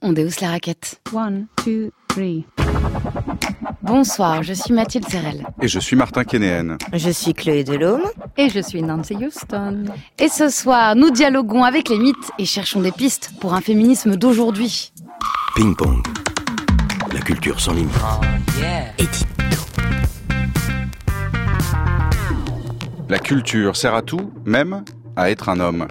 on déhausse la raquette. 1, 2, 3. Bonsoir, je suis Mathilde Serrel. Et je suis Martin Kénéen. Je suis Chloé Delhomme. Et je suis Nancy Houston. Et ce soir, nous dialoguons avec les mythes et cherchons des pistes pour un féminisme d'aujourd'hui. Ping-pong. La culture sans limite. La culture sert à tout, même à être un homme.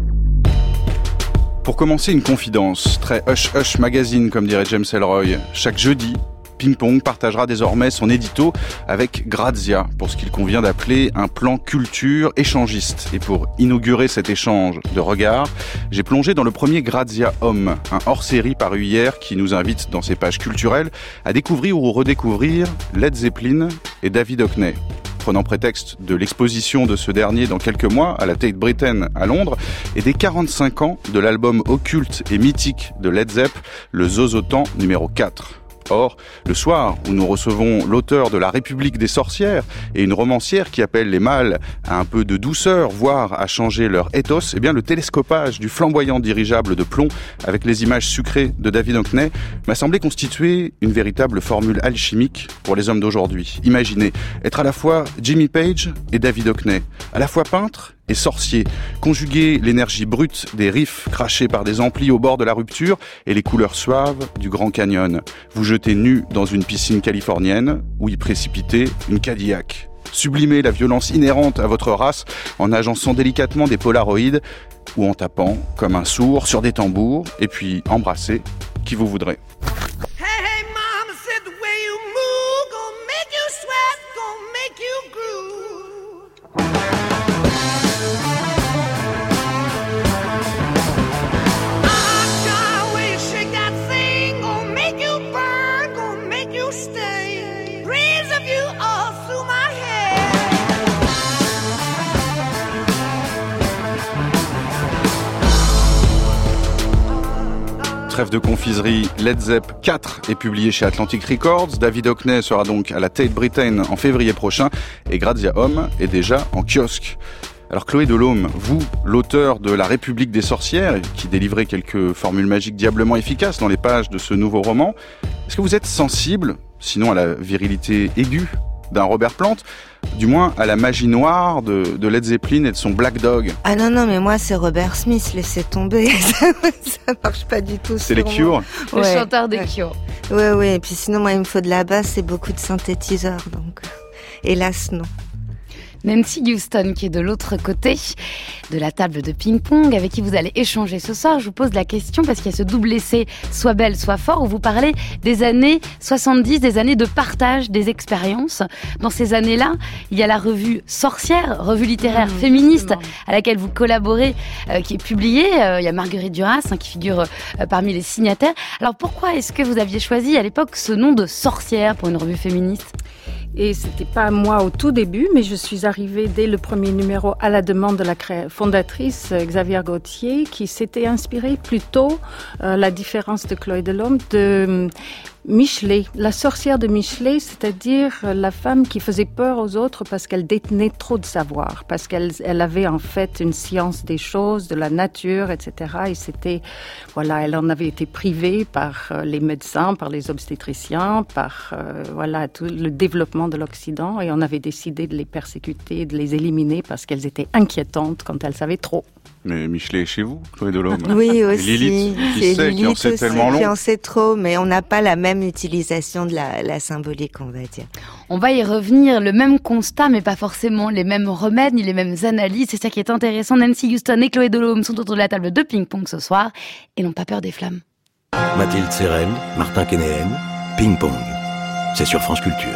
Pour commencer, une confidence, très hush-hush magazine comme dirait James Ellroy. Chaque jeudi, Ping-pong partagera désormais son édito avec Grazia, pour ce qu'il convient d'appeler un plan culture échangiste. Et pour inaugurer cet échange de regards, j'ai plongé dans le premier Grazia Homme, un hors-série paru hier qui nous invite dans ses pages culturelles à découvrir ou redécouvrir Led Zeppelin et David Hockney. Prenant prétexte de l'exposition de ce dernier dans quelques mois à la Tate Britain à Londres et des 45 ans de l'album occulte et mythique de Led Zepp, le Zozotan numéro 4. Or, le soir où nous recevons l'auteur de La République des sorcières et une romancière qui appelle les mâles à un peu de douceur, voire à changer leur ethos, eh bien le télescopage du flamboyant dirigeable de plomb avec les images sucrées de David Hockney m'a semblé constituer une véritable formule alchimique pour les hommes d'aujourd'hui. Imaginez être à la fois Jimmy Page et David Hockney, à la fois peintre et sorcier, conjuguer l'énergie brute des riffs crachés par des amplis au bord de la rupture et les couleurs suaves du Grand Canyon. Vous jetez nu dans une piscine californienne ou y précipiter une Cadillac. Sublimer la violence inhérente à votre race en agençant délicatement des polaroïdes ou en tapant comme un sourd sur des tambours et puis embrasser qui vous voudrez. Hey, mama said the way you move gonna make you sweat, gonna make you groove. Trêve de confiserie, Led Zepp 4 est publié chez Atlantic Records. David Hockney sera donc à la Tate Britain en février prochain et Grazia Homme est déjà en kiosque. Alors Chloé Delhomme, vous, l'auteur de La République des sorcières, qui délivrait quelques formules magiques diablement efficaces dans les pages de ce nouveau roman, est-ce que vous êtes sensible, sinon à la virilité aiguë d'un Robert Plant, du moins à la magie noire de Led Zeppelin et de son Black Dog? Ah non, mais moi c'est Robert Smith, laissez tomber, ça marche pas du tout. C'est les Cure, le chanteur des Cure. Ouais, et puis sinon moi il me faut de la basse et beaucoup de synthétiseurs, donc hélas non. Nancy Houston, qui est de l'autre côté de la table de ping-pong, avec qui vous allez échanger ce soir. Je vous pose la question parce qu'il y a ce double essai « Sois belle, sois fort » où vous parlez des années 70, des années de partage des expériences. Dans ces années-là, il y a la revue Sorcière, revue littéraire féministe à laquelle vous collaborez, qui est publiée. Il y a Marguerite Duras qui figure parmi les signataires. Alors pourquoi est-ce que vous aviez choisi à l'époque ce nom de Sorcière pour une revue féministe ? Et c'était pas moi au tout début, mais je suis arrivée dès le premier numéro à la demande de la fondatrice Xavier Gauthier, qui s'était inspirée plutôt, la différence de Chloé Delhomme, de Michelet, la sorcière de Michelet, c'est-à-dire la femme qui faisait peur aux autres parce qu'elle détenait trop de savoir, parce qu'elle avait en fait une science des choses, de la nature, etc. Et c'était, voilà, elle en avait été privée par les médecins, par les obstétriciens, par tout le développement de l'Occident, et on avait décidé de les persécuter, de les éliminer parce qu'elles étaient inquiétantes quand elles savaient trop. Mais Michelet est chez vous, Chloé Delhomme. Oui, aussi. Lilith, qui en sait tellement long. Qui en sait trop, mais on n'a pas la même utilisation de la symbolique, on va dire. On va y revenir, le même constat, mais pas forcément les mêmes remèdes, ni les mêmes analyses. C'est ça qui est intéressant. Nancy Houston et Chloé Delhomme sont autour de la table de ping-pong ce soir et n'ont pas peur des flammes. Mathilde Serrel, Martin Kénéen, Ping-pong. C'est sur France Culture.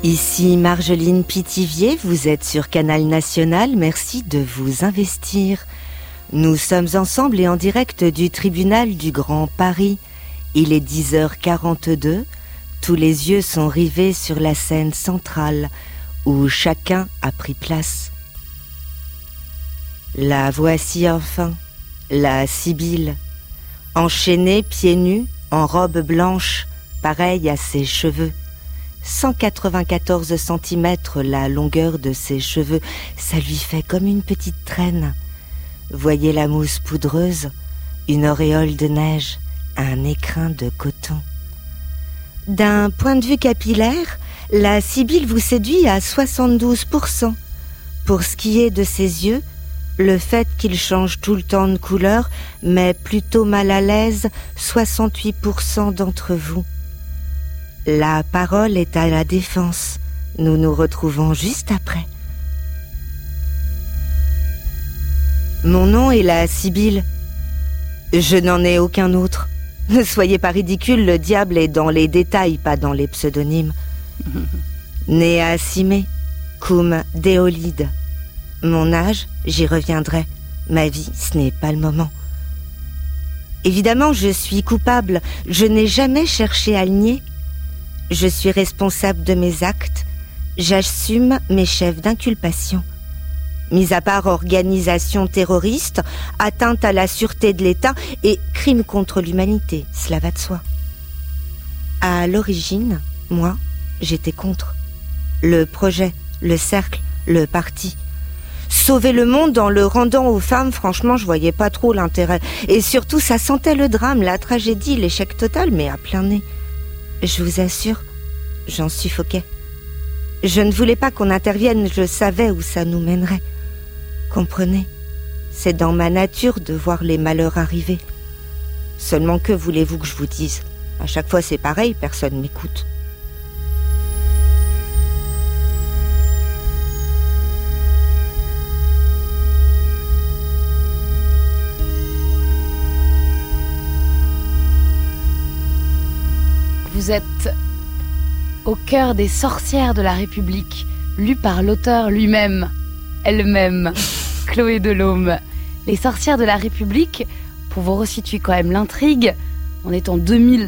Ici Marjolaine Pithiviers, vous êtes sur Canal National, merci de vous investir. Nous sommes ensemble et en direct du tribunal du Grand Paris. Il est 10h42, tous les yeux sont rivés sur la scène centrale, où chacun a pris place. La voici enfin, la Sibylle, enchaînée pieds nus, en robe blanche, pareille à ses cheveux. 194 cm la longueur de ses cheveux, ça lui fait comme une petite traîne. Voyez la mousse poudreuse, une auréole de neige, un écrin de coton. D'un point de vue capillaire, la Sibylle vous séduit à 72%. Pour ce qui est de ses yeux, le fait qu'ils changent tout le temps de couleur met plutôt mal à l'aise 68% d'entre vous. La parole est à la défense. Nous nous retrouvons juste après. Mon nom est la Sibylle. Je n'en ai aucun autre. Ne soyez pas ridicule, le diable est dans les détails, pas dans les pseudonymes. Né à Cimée, cum Déolide. Mon âge, j'y reviendrai. Ma vie, ce n'est pas le moment. Évidemment, je suis coupable. Je n'ai jamais cherché à le nier. Je suis responsable de mes actes. J'assume mes chefs d'inculpation. Mis à part organisation terroriste, atteinte à la sûreté de l'État et crime contre l'humanité, cela va de soi. À l'origine, moi, j'étais contre. Le projet, le cercle, le parti. Sauver le monde en le rendant aux femmes, franchement, je voyais pas trop l'intérêt. Et surtout, ça sentait le drame, la tragédie, l'échec total, mais à plein nez. Je vous assure, j'en suffoquais. Je ne voulais pas qu'on intervienne, je savais où ça nous mènerait. Comprenez, c'est dans ma nature de voir les malheurs arriver. Seulement que voulez-vous que je vous dise? À chaque fois c'est pareil, personne m'écoute. Vous êtes au cœur des sorcières de la République, lu par l'auteur lui-même, elle-même, Chloé Delhomme. Les sorcières de la République, pour vous resituer quand même l'intrigue, on est en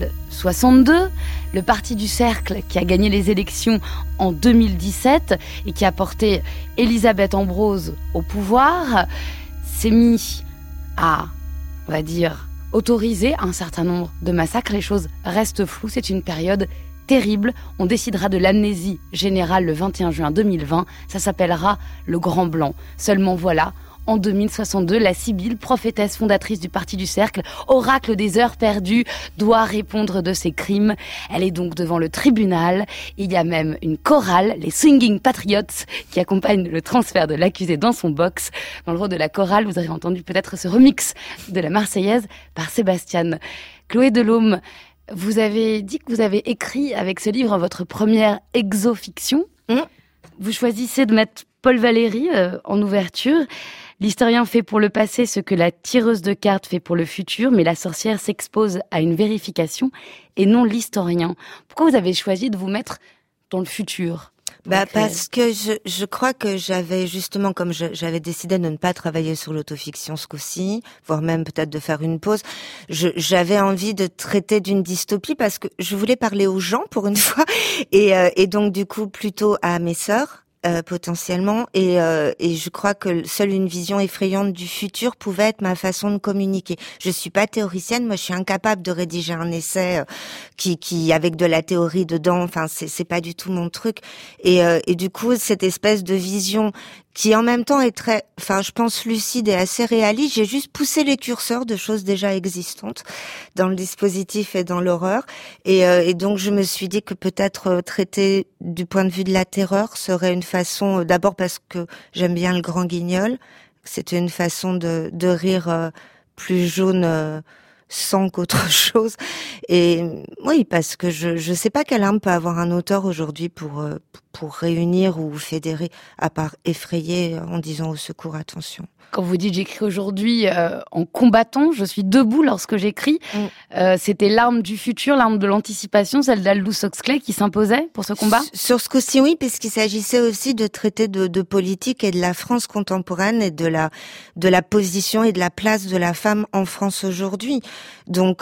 2062, le parti du Cercle qui a gagné les élections en 2017 et qui a porté Elisabeth Ambrose au pouvoir, s'est mis à, on va dire, autoriser un certain nombre de massacres. Les choses restent floues, c'est une période terrible. On décidera de l'amnésie générale le 21 juin 2020. Ça s'appellera le Grand Blanc. Seulement voilà, en 2062, la Sibylle, prophétesse fondatrice du Parti du Cercle, oracle des heures perdues, doit répondre de ses crimes. Elle est donc devant le tribunal. Il y a même une chorale, les Swinging Patriots, qui accompagne le transfert de l'accusé dans son box. Dans le rôle de la chorale, vous avez entendu peut-être ce remix de la Marseillaise par Sébastien. Chloé Delhomme, vous avez dit que vous avez écrit avec ce livre votre première exofiction. Vous choisissez de mettre Paul Valéry en ouverture. L'historien fait pour le passé ce que la tireuse de cartes fait pour le futur, mais la sorcière s'expose à une vérification et non l'historien. Pourquoi vous avez choisi de vous mettre dans le futur ? Parce que je crois que j'avais justement, comme j'avais décidé de ne pas travailler sur l'autofiction ce coup-ci, voire même peut-être de faire une pause, j'avais envie de traiter d'une dystopie parce que je voulais parler aux gens pour une fois et donc du coup plutôt à mes sœurs. Potentiellement et je crois que seule une vision effrayante du futur pouvait être ma façon de communiquer. Je suis pas théoricienne, moi je suis incapable de rédiger un essai qui avec de la théorie dedans, enfin c'est pas du tout mon truc et du coup cette espèce de vision qui en même temps est très, enfin je pense lucide et assez réaliste, j'ai juste poussé les curseurs de choses déjà existantes dans le dispositif et dans l'horreur et donc je me suis dit que peut-être traiter du point de vue de la terreur serait une façon, d'abord parce que j'aime bien le Grand Guignol, c'était une façon de rire plus jaune sang qu'autre chose Et oui, parce que je sais pas quelle arme peut avoir un auteur aujourd'hui pour réunir ou fédérer, à part effrayer en disant au secours, attention. Quand vous dites j'écris aujourd'hui en combattant, je suis debout lorsque j'écris, c'était l'arme du futur, l'arme de l'anticipation, celle d'Aldous Huxley qui s'imposait pour ce combat? Sur ce coup-ci, oui, puisqu'il s'agissait aussi de traiter de politique et de la France contemporaine et de la position et de la place de la femme en France aujourd'hui. Donc,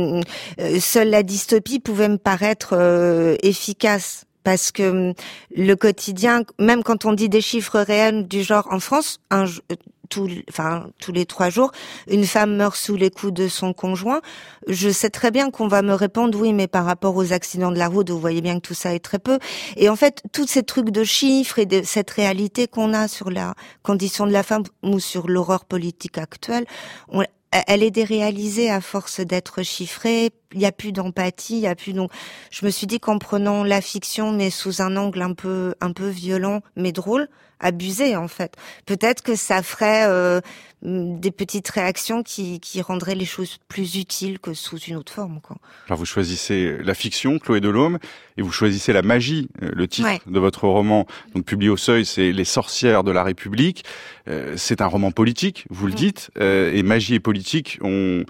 seule la dystopie pouvait me paraître efficace. Parce que le quotidien, même quand on dit des chiffres réels du genre en France, tous les 3 jours, une femme meurt sous les coups de son conjoint. Je sais très bien qu'on va me répondre oui, mais par rapport aux accidents de la route, vous voyez bien que tout ça est très peu. Et en fait, tous ces trucs de chiffres et de cette réalité qu'on a sur la condition de la femme ou sur l'horreur politique actuelle, elle est déréalisée à force d'être chiffrée. Il y a plus d'empathie, il y a plus. Donc, je me suis dit qu'en prenant la fiction, mais sous un angle un peu violent, mais drôle, abusé en fait. Peut-être que ça ferait des petites réactions qui rendraient les choses plus utiles que sous une autre forme, quoi. Alors vous choisissez la fiction, Chloé Delhomme, et vous choisissez la magie. Le titre de votre roman, donc publié au Seuil, c'est Les sorcières de la République. C'est un roman politique, vous le dites, et magie et politique ont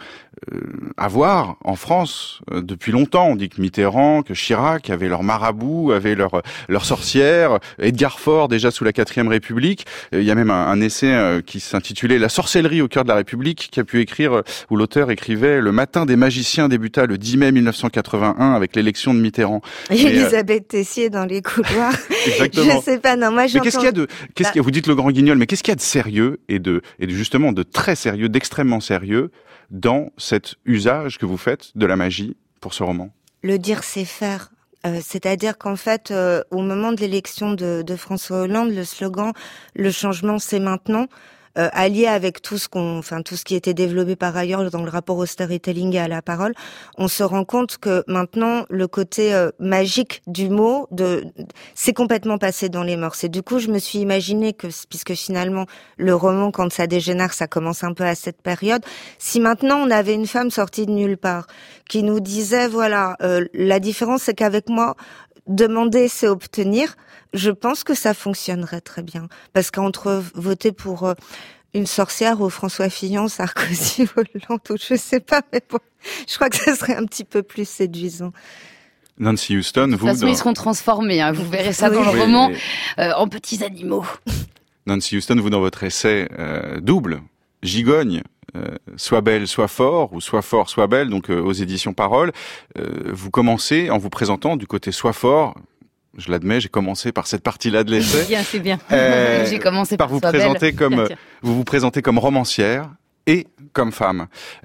à voir en France depuis longtemps. On dit que Mitterrand, que Chirac avaient leurs marabouts, avaient leurs sorcières, Edgar Faure déjà sous la 4e République. Il y a même un essai qui s'intitulait La sorcellerie au cœur de la République, qui a pu écrire, où l'auteur écrivait: Le matin des magiciens débuta le 10 mai 1981 avec l'élection de Mitterrand. Et Elisabeth Tessier dans les couloirs. Exactement. Je sais pas, non, moi j'entends... Mais qu'est-ce qu'il y a, vous dites le grand guignol, mais qu'est-ce qu'il y a de sérieux et justement de très sérieux, d'extrêmement sérieux dans cet usage que vous faites de la magie pour ce roman? Le dire, c'est faire. C'est-à-dire qu'en fait, au moment de l'élection de François Hollande, le slogan « Le changement, c'est maintenant », allié avec tout ce qui était développé par ailleurs dans le rapport au storytelling et à la parole, on se rend compte que maintenant le côté magique du mot c'est complètement passé dans les mœurs. Et du coup, je me suis imaginé que, puisque finalement le roman, quand ça dégénère, ça commence un peu à cette période, si maintenant on avait une femme sortie de nulle part qui nous disait voilà, la différence c'est qu'avec moi, demander c'est obtenir, je pense que ça fonctionnerait très bien. Parce qu'entre voter pour une sorcière ou François Fillon, Sarkozy, Hollande, ou je sais pas, mais bon, je crois que ça serait un petit peu plus séduisant. Nancy Houston, vous... De toute façon, ils seront transformés, hein, vous verrez ça dans le roman, en petits animaux. Nancy Houston, vous, dans votre essai double, Gigogne, Sois belle, sois fort, ou Sois fort, sois belle, donc aux éditions Parole, vous commencez en vous présentant du côté Sois fort. Je l'admets, j'ai commencé par cette partie-là de l'essai. C'est bien. J'ai commencé par vous présenter vous vous présentez comme romancière et comme femme.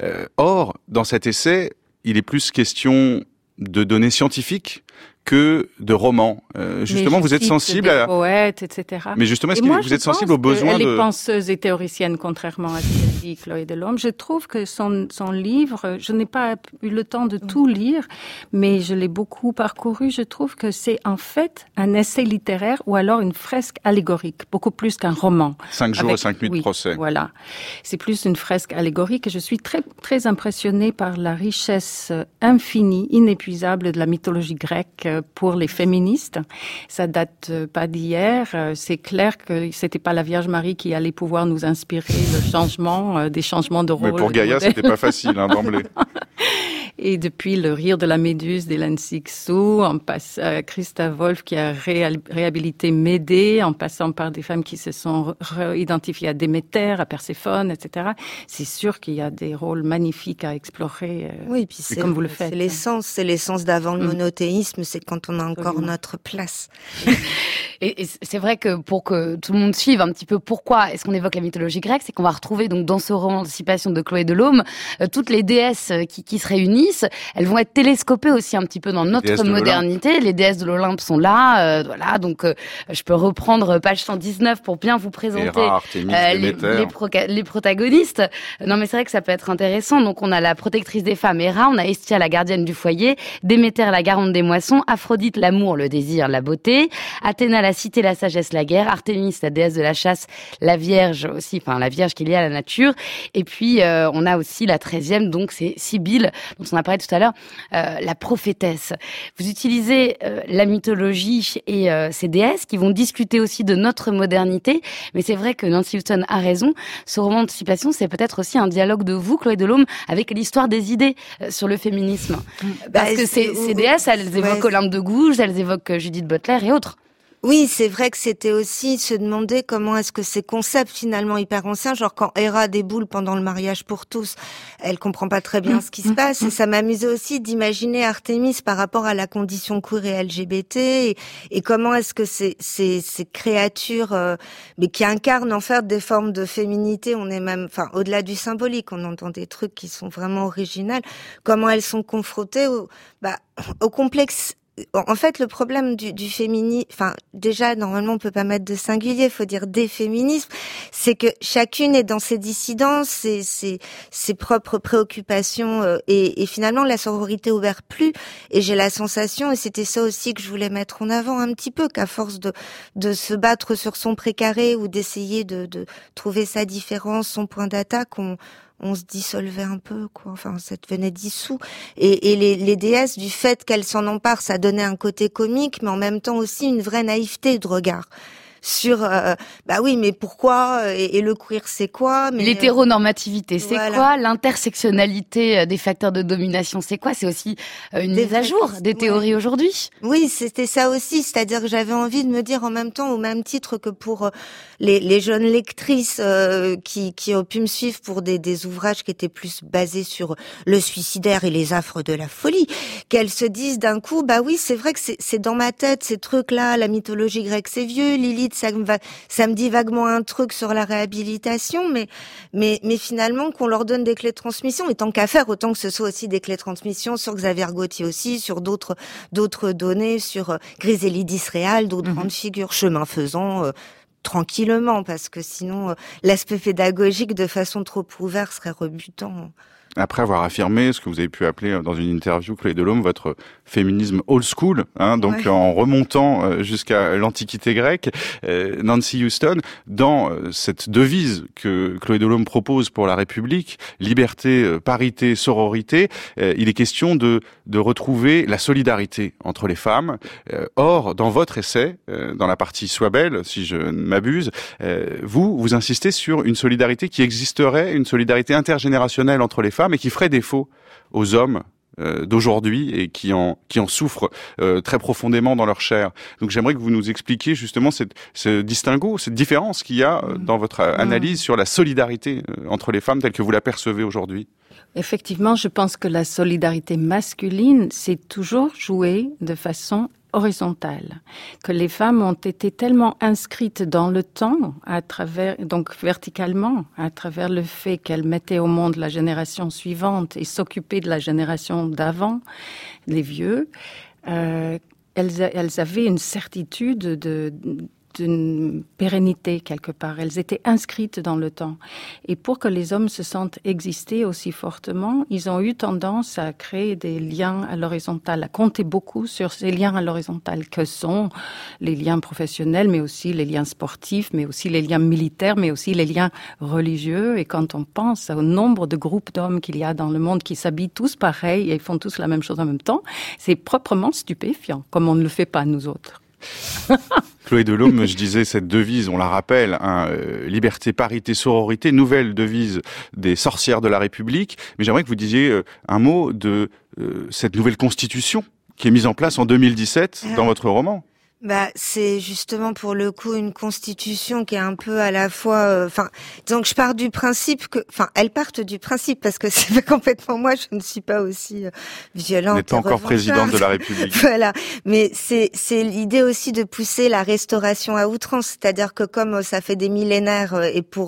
Or, dans cet essai, il est plus question de données scientifiques que de romans. Justement, vous êtes sensible à... poètes, etc. Mais justement, est-ce que vous êtes sensible aux besoins Elle est penseuse et théoricienne, contrairement à ce que dit Chloé Delhomme. Je trouve que son livre, je n'ai pas eu le temps de tout lire, mais je l'ai beaucoup parcouru. Je trouve que c'est en fait un essai littéraire ou alors une fresque allégorique, beaucoup plus qu'un roman. 5 jours et 5 nuits de procès. Voilà. C'est plus une fresque allégorique et je suis très, très impressionnée par la richesse infinie, inépuisable de la mythologie grecque pour les féministes. Ça date pas d'hier. C'est clair que c'était pas la Vierge Marie qui allait pouvoir nous inspirer le changement, des changements de rôle. Mais pour Gaïa, c'était pas facile, d'emblée. Et depuis le rire de la Méduse d'Hélène Cixous, en passant à Christa Wolf qui a réhabilité Médée, en passant par des femmes qui se sont réidentifiées à Déméter, à Perséphone, etc. C'est sûr qu'il y a des rôles magnifiques à explorer. Oui, puis c'est comme vous le faites. C'est l'essence d'avant le monothéisme, c'est quand on a encore notre place. Et c'est vrai que pour que tout le monde suive un petit peu pourquoi est-ce qu'on évoque la mythologie grecque, c'est qu'on va retrouver donc dans ce roman d'anticipation de Chloé Delhomme toutes les déesses qui se réunissent. Elles vont être télescopées aussi un petit peu dans notre modernité. Les déesses de l'Olympe sont là, voilà. Donc je peux reprendre page 119 pour bien vous présenter les protagonistes. Non, mais c'est vrai que ça peut être intéressant. Donc on a la protectrice des femmes, Héra, on a Hestia, la gardienne du foyer, Déméter, la garante des moissons, Aphrodite, l'amour, le désir, la beauté, Athéna, la cité, la sagesse, la guerre, Artémis, la déesse de la chasse, la Vierge aussi, enfin la Vierge qui est liée à la nature. Et puis on a aussi la 13e, donc c'est Sibylle, dont on a parlé tout à l'heure, la prophétesse. Vous utilisez la mythologie et ces déesses qui vont discuter aussi de notre modernité, mais c'est vrai que Nancy Houston a raison. Ce roman Anticipation, c'est peut-être aussi un dialogue de vous, Chloé Delhomme, avec l'histoire des idées sur le féminisme. Parce que ces déesses, elles évoquent Olympe de Gouges, elles évoquent Judith Butler et autres. Oui, c'est vrai que c'était aussi se demander comment est-ce que ces concepts finalement hyper anciens, genre quand Héra déboule pendant le mariage pour tous, elle comprend pas très bien ce qui se passe, et ça m'amusait aussi d'imaginer Artémis par rapport à la condition queer et LGBT, et comment est-ce que ces créatures, mais qui incarnent en fait des formes de féminité, on est même, enfin au-delà du symbolique, on entend des trucs qui sont vraiment originaux, comment elles sont confrontées au complexe. En fait, le problème du féminisme, enfin, déjà, normalement, on peut pas mettre de singulier, faut dire des féminismes, c'est que chacune est dans ses dissidences, ses propres préoccupations, et finalement, la sororité ouvert plus, et j'ai la sensation, et c'était ça aussi que je voulais mettre en avant un petit peu, qu'à force de se battre sur son précaré, ou d'essayer de trouver sa différence, son point d'attaque, on se dissolvait un peu, quoi. Enfin, ça devenait dissous. Et les déesses, du fait qu'elles s'en emparent, ça donnait un côté comique, mais en même temps aussi une vraie naïveté de regard. Sur oui, mais pourquoi, et le queer c'est quoi, mais l'hétéronormativité c'est quoi, l'intersectionnalité des facteurs de domination c'est quoi, c'est aussi une mise à jour des théories aujourd'hui. Oui, c'était ça aussi, c'est-à-dire que j'avais envie de me dire en même temps, au même titre que pour les jeunes lectrices qui ont pu me suivre pour des ouvrages qui étaient plus basés sur le suicidaire et les affres de la folie, qu'elles se disent d'un coup, oui, c'est vrai que c'est dans ma tête ces trucs-là, la mythologie grecque c'est vieux, Lilith ça me dit vaguement un truc sur la réhabilitation, mais finalement qu'on leur donne des clés de transmission, et tant qu'à faire, autant que ce soit aussi des clés de transmission sur Xavier Gauthier aussi, sur d'autres données, sur Griselidis Réal, d'autres grandes figures, chemin faisant, tranquillement, parce que sinon l'aspect pédagogique de façon trop ouverte serait rebutant. Après avoir affirmé ce que vous avez pu appeler dans une interview, Chloé Delhomme, votre féminisme old school, donc en remontant jusqu'à l'Antiquité grecque, Nancy Houston, dans cette devise que Chloé Delhomme propose pour la République, liberté, parité, sororité, il est question de retrouver la solidarité entre les femmes. Or, dans votre essai, dans la partie Sois belle, si je ne m'abuse, vous insistez sur une solidarité qui existerait, une solidarité intergénérationnelle entre les femmes, et qui ferait défaut aux hommes d'aujourd'hui et qui en souffrent très profondément dans leur chair. Donc j'aimerais que vous nous expliquiez justement ce distinguo, cette différence qu'il y a dans votre analyse sur la solidarité entre les femmes telle que vous la percevez aujourd'hui. Effectivement, je pense que la solidarité masculine s'est toujours jouée de façon horizontale, que les femmes ont été tellement inscrites dans le temps, donc verticalement, à travers le fait qu'elles mettaient au monde la génération suivante et s'occupaient de la génération d'avant, les vieux, elles avaient une certitude d'une pérennité quelque part. Elles étaient inscrites dans le temps. Et pour que les hommes se sentent exister aussi fortement, ils ont eu tendance à créer des liens à l'horizontale, à compter beaucoup sur ces liens à l'horizontale que sont les liens professionnels, mais aussi les liens sportifs, mais aussi les liens militaires, mais aussi les liens religieux. Et quand on pense au nombre de groupes d'hommes qu'il y a dans le monde qui s'habillent tous pareil et font tous la même chose en même temps, c'est proprement stupéfiant, comme on ne le fait pas nous autres. Chloé Delhomme, je disais, cette devise, on la rappelle, liberté, parité, sororité, nouvelle devise des sorcières de la République. Mais j'aimerais que vous disiez un mot de cette nouvelle constitution qui est mise en place en 2017 dans votre roman. C'est justement pour le coup une constitution qui est un peu à la fois, donc je pars du principe que, elles partent du principe parce que c'est pas complètement moi, je ne suis pas aussi violente. Vous n'êtes pas encore présidente de la République. Voilà, mais c'est l'idée aussi de pousser la restauration à outrance, c'est-à-dire que comme ça fait des millénaires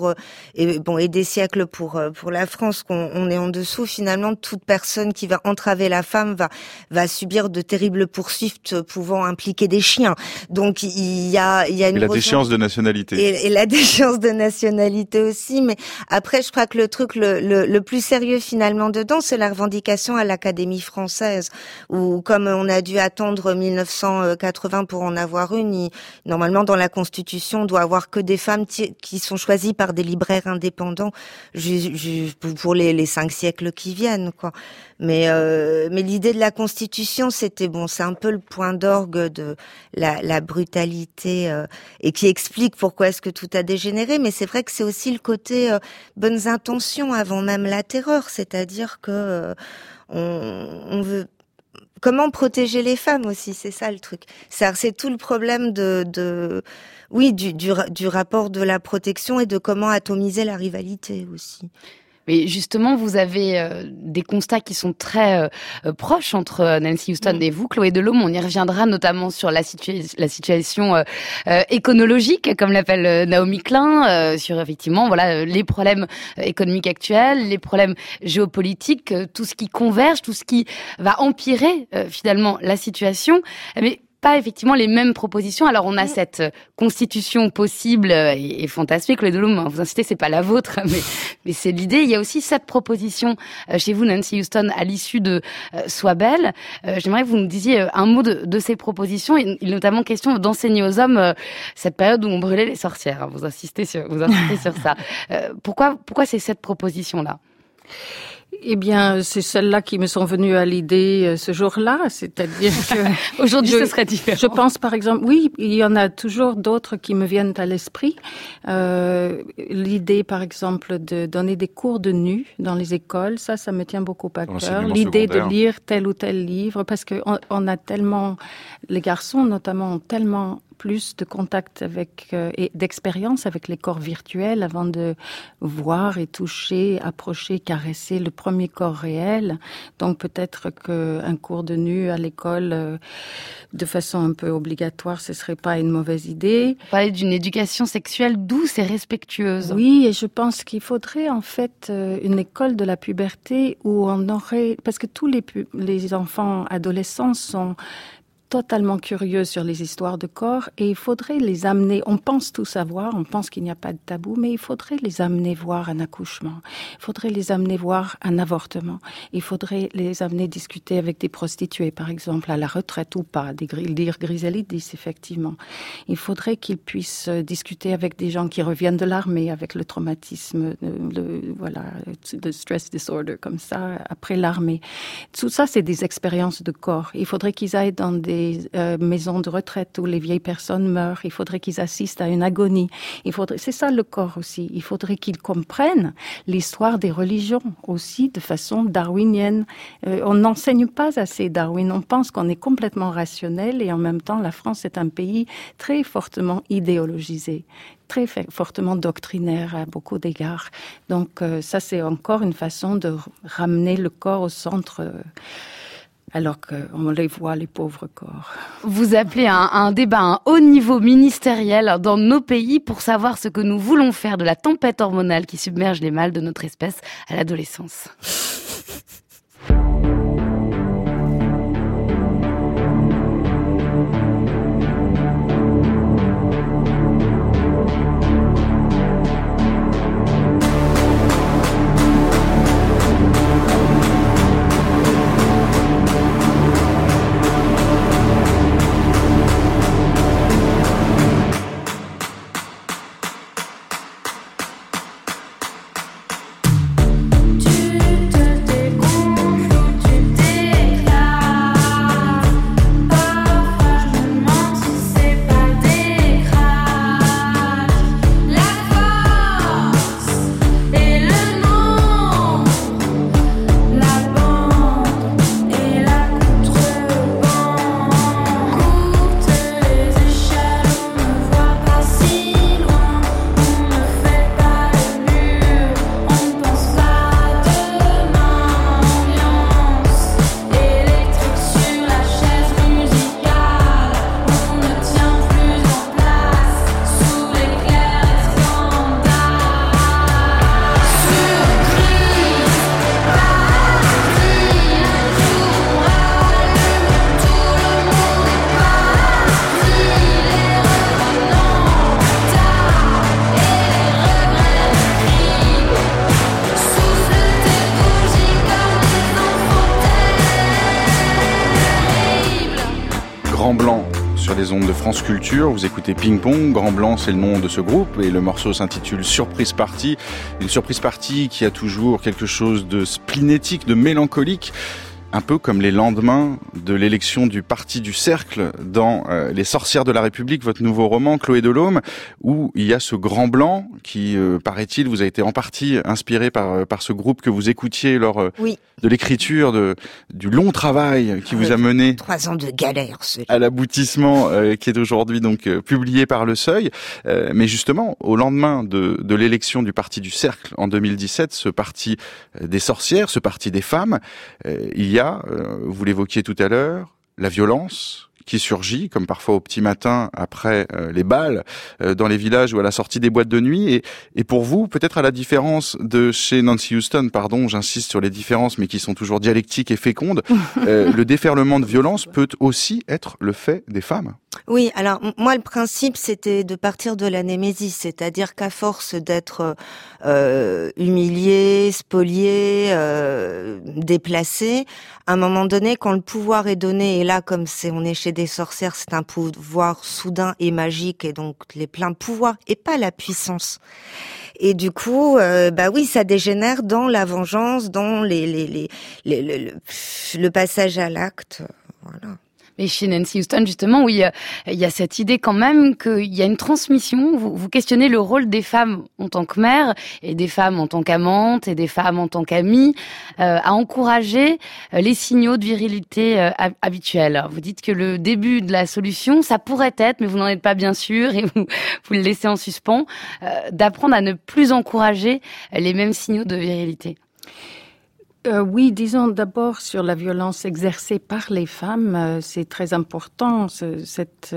et des siècles pour la France qu'on est en dessous, finalement toute personne qui va entraver la femme va subir de terribles poursuites pouvant impliquer des chiens. Donc il y a une la déchéance de nationalité. Et la déchéance de nationalité aussi. Mais après, je crois que le truc le plus sérieux finalement dedans, c'est la revendication à l'Académie française, où comme on a dû attendre 1980 pour en avoir une, normalement dans la Constitution, on doit avoir que des femmes qui sont choisies par des libraires indépendants pour les 5 siècles qui viennent, quoi. Mais l'idée de la Constitution, c'était c'est un peu le point d'orgue de la brutalité et qui explique pourquoi est-ce que tout a dégénéré. Mais c'est vrai que c'est aussi le côté bonnes intentions avant même la terreur, c'est-à-dire que on veut comment protéger les femmes aussi, c'est ça le truc. C'est tout le problème du rapport de la protection et de comment atomiser la rivalité aussi. Mais justement, vous avez des constats qui sont très proches entre Nancy Houston et vous, Chloé Delhomme. On y reviendra notamment sur la situation éconologique, comme l'appelle Naomi Klein, sur effectivement les problèmes économiques actuels, les problèmes géopolitiques, tout ce qui converge, tout ce qui va empirer finalement la situation. Mais pas effectivement les mêmes propositions. Alors on a cette constitution possible et fantastique, Chloé Delhomme, vous insistez, c'est pas la vôtre, mais c'est l'idée. Il y a aussi cette proposition chez vous, Nancy Houston, à l'issue de Sois belle. J'aimerais que vous nous disiez un mot de ces propositions. Il est notamment question d'enseigner aux hommes cette période où on brûlait les sorcières. Vous insistez sur ça. Pourquoi c'est cette proposition-là ? Eh bien, c'est celles-là qui me sont venues à l'idée ce jour-là, c'est-à-dire que... Aujourd'hui, ce serait différent. Je pense, par exemple, oui, il y en a toujours d'autres qui me viennent à l'esprit. L'idée, par exemple, de donner des cours de nu dans les écoles, ça me tient beaucoup à cœur. L'idée de lire tel ou tel livre, parce que on a tellement... Les garçons, notamment, ont tellement plus de contact et d'expérience avec les corps virtuels avant de voir et toucher, approcher, caresser le premier corps réel. Donc peut-être qu'un cours de nu à l'école, de façon un peu obligatoire, ce serait pas une mauvaise idée. Vous parlez d'une éducation sexuelle douce et respectueuse. Oui, et je pense qu'il faudrait en fait une école de la puberté où on aurait... Parce que tous les enfants adolescents sont totalement curieux sur les histoires de corps et il faudrait les amener, on pense tout savoir, on pense qu'il n'y a pas de tabou, mais il faudrait les amener voir un accouchement, il faudrait les amener voir un avortement, il faudrait les amener discuter avec des prostituées, par exemple, à la retraite ou pas, lire Griselidis, effectivement. Il faudrait qu'ils puissent discuter avec des gens qui reviennent de l'armée, avec le traumatisme, le stress disorder, comme ça, après l'armée. Tout ça, c'est des expériences de corps. Il faudrait qu'ils aillent dans des maisons de retraite où les vieilles personnes meurent. Il faudrait qu'ils assistent à une agonie. C'est ça le corps aussi. Il faudrait qu'ils comprennent l'histoire des religions aussi de façon darwinienne. On n'enseigne pas assez Darwin. On pense qu'on est complètement rationnel et en même temps, la France est un pays très fortement idéologisé, très fortement doctrinaire à beaucoup d'égards. Donc ça, c'est encore une façon de ramener le corps au centre alors qu'on les voit, les pauvres corps. Vous appelez à un débat à un haut niveau ministériel dans nos pays pour savoir ce que nous voulons faire de la tempête hormonale qui submerge les mâles de notre espèce à l'adolescence. Tu Grand Blanc sur les ondes de France Culture. Vous écoutez Ping Pong. Grand Blanc, c'est le nom de ce groupe et le morceau s'intitule Surprise Party. Une surprise party qui a toujours quelque chose de splénétique, de mélancolique. Un peu comme les lendemains de l'élection du Parti du Cercle dans Les Sorcières de la République, votre nouveau roman, Chloé Delhomme, où il y a ce Grand Blanc qui, paraît-il, vous a été en partie inspiré par ce groupe que vous écoutiez lors de l'écriture, du long travail qui vous a mené 3 ans de galère, à l'aboutissement qui est aujourd'hui donc publié par Le Seuil. Mais justement, au lendemain de l'élection du Parti du Cercle en 2017, ce parti des sorcières, ce parti des femmes, il y a, vous l'évoquiez tout à l'heure, la violence qui surgit, comme parfois au petit matin après les bals, dans les villages ou à la sortie des boîtes de nuit. Et pour vous, peut-être à la différence de chez Nancy Houston, pardon, j'insiste sur les différences, mais qui sont toujours dialectiques et fécondes, le déferlement de violence peut aussi être le fait des femmes. Oui, alors moi le principe c'était de partir de la némésis, c'est-à-dire qu'à force d'être humilié, spolié, déplacé, à un moment donné quand le pouvoir est donné, et là comme on est chez des sorcières, c'est un pouvoir soudain et magique et donc les pleins pouvoirs et pas la puissance. Et du coup, ça dégénère dans la vengeance, dans le passage à l'acte, voilà. Et chez Nancy Houston, justement, oui, il y a cette idée quand même qu'il y a une transmission. Vous questionnez le rôle des femmes en tant que mères, et des femmes en tant qu'amantes, et des femmes en tant qu'amies, à encourager les signaux de virilité habituels. Vous dites que le début de la solution, ça pourrait être, mais vous n'en êtes pas bien sûr, et vous le laissez en suspens, d'apprendre à ne plus encourager les mêmes signaux de virilité. Oui, disons d'abord sur la violence exercée par les femmes, c'est très important, cette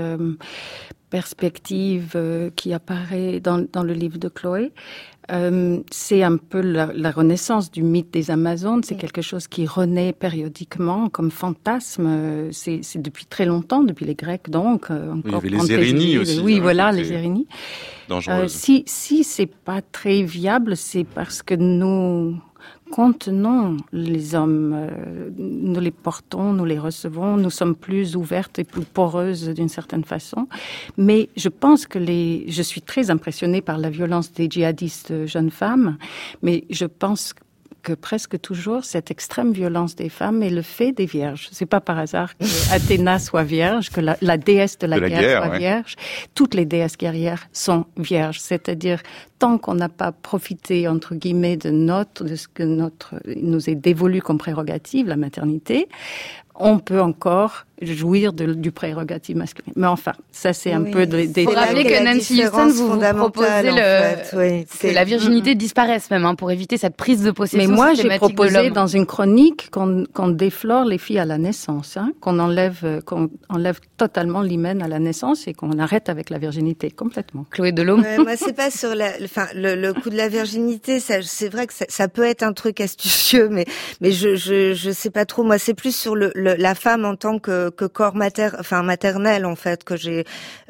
perspective qui apparaît dans le livre de Chloé. C'est un peu la renaissance du mythe des Amazones, c'est quelque chose qui renaît périodiquement comme fantasme, c'est depuis très longtemps, depuis les Grecs donc. Il y avait les Érénies aussi. Oui, voilà, les Érénies. Dangereuses. Si c'est pas très viable, c'est parce que nous contenons les hommes, nous les portons, nous les recevons, nous sommes plus ouvertes et plus poreuses d'une certaine façon. Mais je pense que je suis très impressionnée par la violence des djihadistes jeunes femmes, mais je pense que presque toujours cette extrême violence des femmes est le fait des vierges. C'est pas par hasard que Athéna soit vierge, que la déesse de la guerre soit vierge. Toutes les déesses guerrières sont vierges, c'est-à-dire tant qu'on n'a pas profité entre guillemets de ce que nous est dévolu comme prérogative, la maternité, on peut encore jouir du prérogative masculin. Mais enfin, ça c'est un peu des... Faut rappeler que Nancy Houston, vous proposez que la virginité disparaisse même, pour éviter cette prise de possession. Mais moi, j'ai proposé dans une chronique qu'on déflore les filles à la naissance, qu'on enlève totalement l'hymen à la naissance et qu'on arrête avec la virginité complètement. Chloé Delhomme. Moi, c'est pas sur le coup de la virginité. c'est vrai que ça peut être un truc astucieux, mais je sais pas trop. Moi, c'est plus sur la femme en tant que corps maternel en fait que j'ai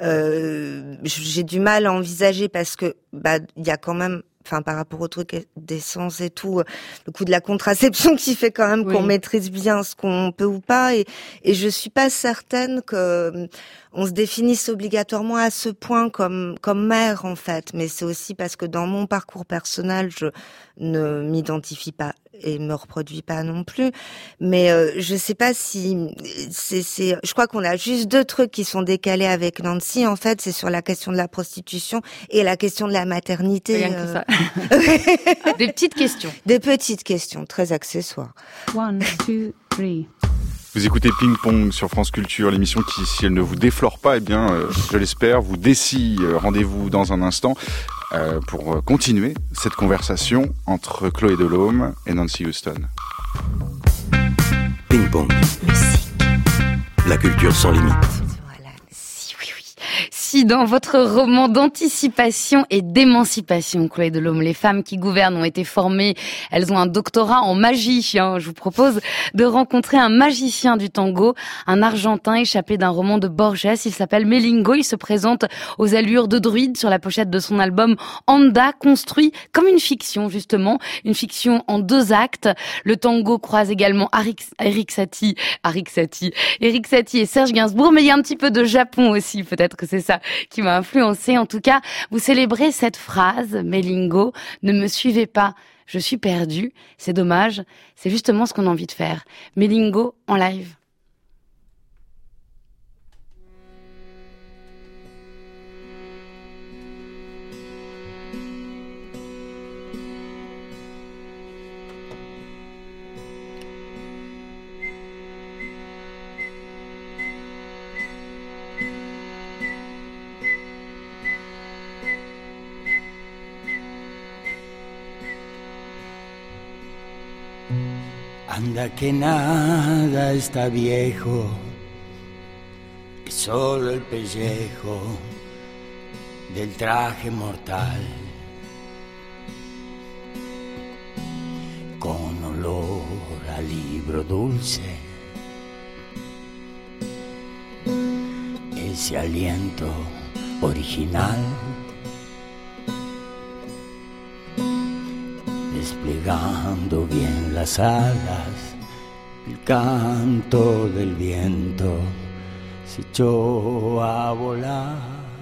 du mal à envisager parce que il y a quand même par rapport au truc d'essence et tout, le coup de la contraception qui fait quand même qu'on maîtrise bien ce qu'on peut ou pas et je suis pas certaine que on se définisse obligatoirement à ce point comme mère en fait, mais c'est aussi parce que dans mon parcours personnel, je ne m'identifie pas et me reproduis pas non plus, mais je sais pas si je crois qu'on a juste 2 trucs qui sont décalés avec Nancy en fait, c'est sur la question de la prostitution et la question de la maternité. Rien que ça. Des petites questions très accessoires. 1, 2, 3. Vous écoutez Ping Pong sur France Culture, l'émission qui, si elle ne vous déflore pas, je l'espère, vous dessille. Rendez-vous dans un instant pour continuer cette conversation entre Chloé Delhomme et Nancy Houston. Ping Pong. Musique. La culture sans limite. Voilà. aussi dans votre roman d'anticipation et d'émancipation, Chloé Delhomme. Les femmes qui gouvernent ont été formées, elles ont un doctorat en magie. Je vous propose de rencontrer un magicien du tango, un Argentin échappé d'un roman de Borges. Il s'appelle Melingo, il se présente aux allures de druide sur la pochette de son album Anda, construit comme une fiction justement, une fiction en 2 actes. Le tango croise également Erik Satie et Serge Gainsbourg, mais il y a un petit peu de Japon aussi, peut-être que c'est ça qui m'a influencé. En tout cas, vous célébrez cette phrase, Melingo, ne me suivez pas, je suis perdu. C'est dommage, c'est justement ce qu'on a envie de faire. Melingo en live. Anda que nada está viejo, es solo el pellejo del traje mortal, con olor a libro dulce, ese aliento original, desplegando bien las alas, el canto del viento se echó a volar.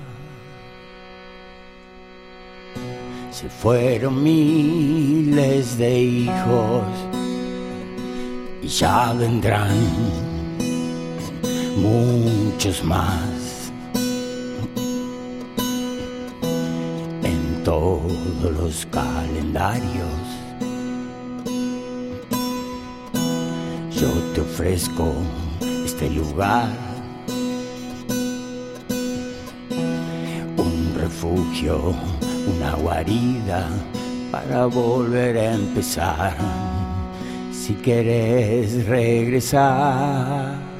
Se fueron miles de hijos y ya vendrán muchos más. En todos los calendarios yo te ofrezco este lugar, un refugio, una guarida para volver a empezar, si quieres regresar.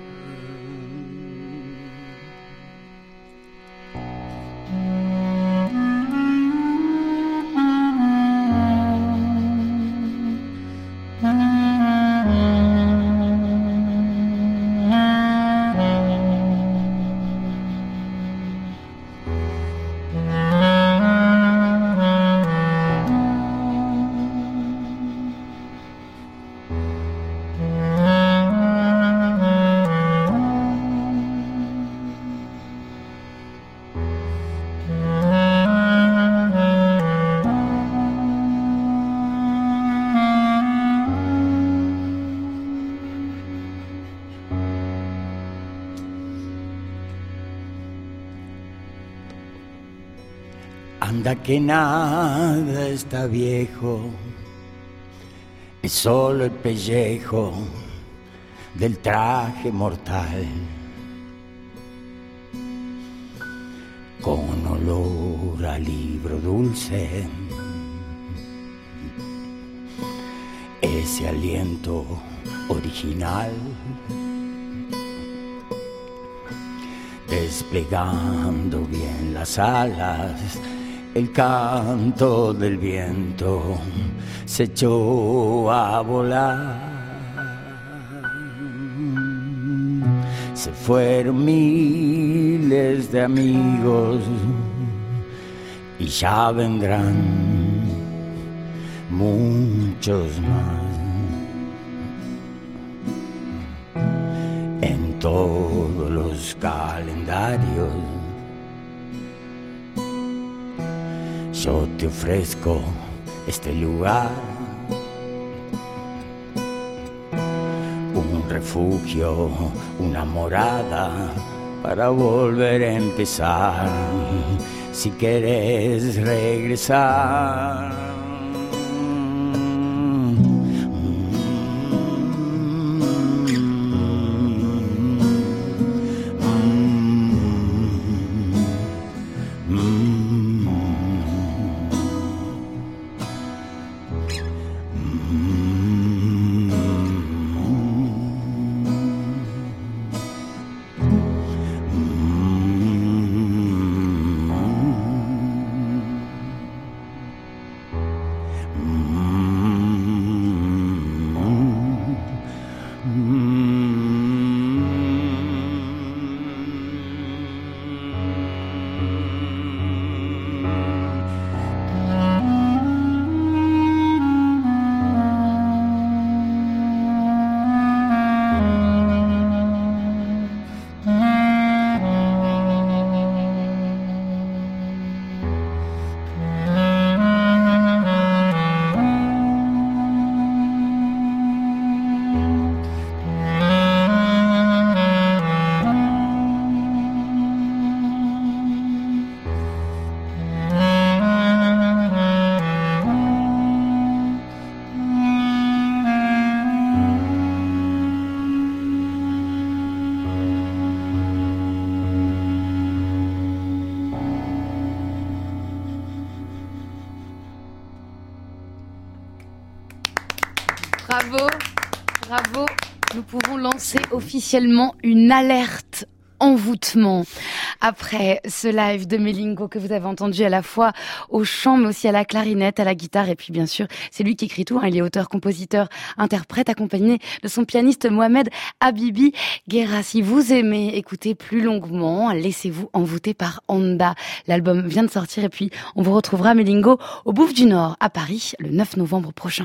Anda que nada está viejo, es solo el pellejo del traje mortal, con olor a libro dulce, ese aliento original, desplegando bien las alas, el canto del viento se echó a volar. Se fueron miles de amigos y ya vendrán muchos más. En todos los calendarios yo te ofrezco este lugar, un refugio, una morada para volver a empezar, si quieres regresar. Bravo. Nous pouvons lancer officiellement une alerte envoûtement. Après ce live de Melingo que vous avez entendu à la fois au chant mais aussi à la clarinette, à la guitare et puis bien sûr c'est lui qui écrit tout, il est auteur, compositeur, interprète accompagné de son pianiste Mohamed Habibi Guerra. Si vous aimez écouter plus longuement, laissez-vous envoûter par Honda. L'album vient de sortir et puis on vous retrouvera Melingo au Bouffe du Nord à Paris le 9 novembre prochain.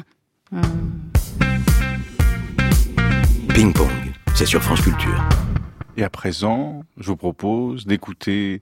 Ping Pong, c'est sur France Culture. Et à présent, je vous propose d'écouter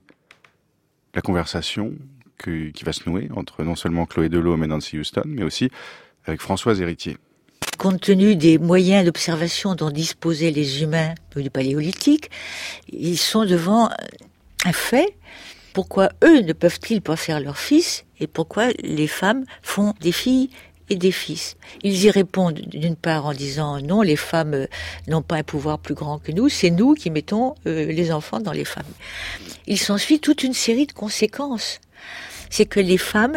la conversation qui va se nouer entre non seulement Chloé Delhomme et Nancy Houston, mais aussi avec Françoise Héritier. Compte tenu des moyens d'observation dont disposaient les humains du Paléolithique, ils sont devant un fait. Pourquoi eux ne peuvent-ils pas faire leurs fils et pourquoi les femmes font des filles et des fils? Ils y répondent d'une part en disant non, les femmes n'ont pas un pouvoir plus grand que nous, c'est nous qui mettons les enfants dans les familles. Il s'ensuit toute une série de conséquences. C'est que les femmes